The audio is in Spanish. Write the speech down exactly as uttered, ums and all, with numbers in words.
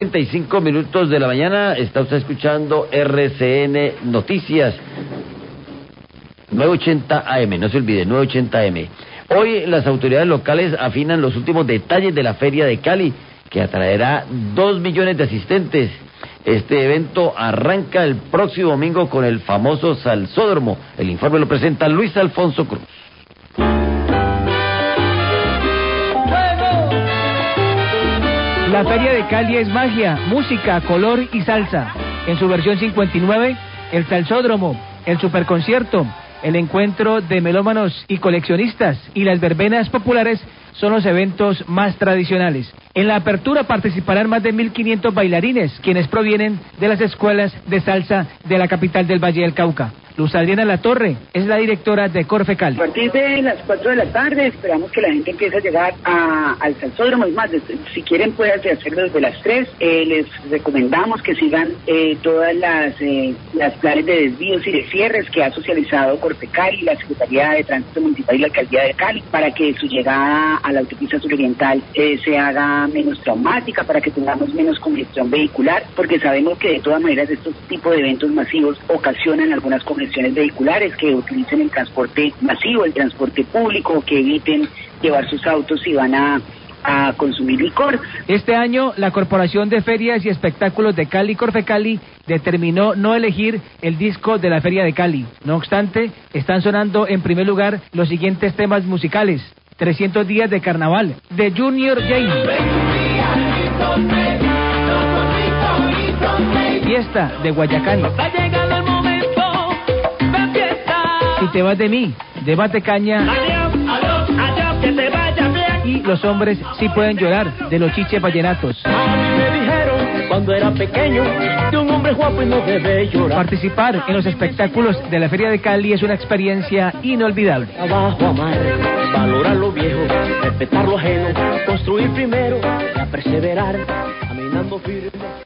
treinta y cinco minutos de la mañana, está usted escuchando R C N Noticias novecientos ochenta A M, no se olvide, novecientos ochenta A M. Hoy las autoridades locales afinan los últimos detalles de la Feria de Cali, que atraerá dos millones de asistentes. Este evento arranca el próximo domingo con el famoso Salsódromo. El informe lo presenta Luis Alfonso Cruz. La Feria de Cali es magia, música, color y salsa. En su versión cincuenta y nueve, el Salsódromo, el Superconcierto, el encuentro de melómanos y coleccionistas y las verbenas populares son los eventos más tradicionales. En la apertura participarán más de mil quinientos bailarines, quienes provienen de las escuelas de salsa de la capital del Valle del Cauca. Luz Adriana Latorre es la directora de Corfe Cali. A partir de las cuatro de la tarde esperamos que la gente empiece a llegar a, al Salsódromo. Es más, desde, si quieren pueden hacerlo desde las tres. Eh, les recomendamos que sigan eh, todas las, eh, las planes de desvíos y de cierres que ha socializado Corfe Cali, la Secretaría de Tránsito Municipal y la Alcaldía de Cali, para que su llegada a la autopista suroriental eh, se haga menos traumática, para que tengamos menos congestión vehicular, porque sabemos que de todas maneras estos tipos de eventos masivos ocasionan algunas congestiones vehiculares, que utilicen el transporte masivo, el transporte público, que eviten llevar sus autos si van a, a consumir licor. Este año, la Corporación de Ferias y Espectáculos de Cali, Corfe Cali, determinó no elegir el disco de la Feria de Cali. No obstante, están sonando en primer lugar los siguientes temas musicales: trescientos días de carnaval, de Junior James, Fiesta, de Guayacán, Si te vas de mí, de Batecaña, adiós, adiós, que te vaya bien. Y Los hombres sí pueden llorar, de los Chiches Vallenatos. A mí me dijeron cuando era pequeño que un hombre guapo y no debe llorar. Participar en los espectáculos de la Feria de Cali es una experiencia inolvidable. Abajo amar, valorar lo viejo, respetar lo ajeno, construir primero y a perseverar, caminando firme.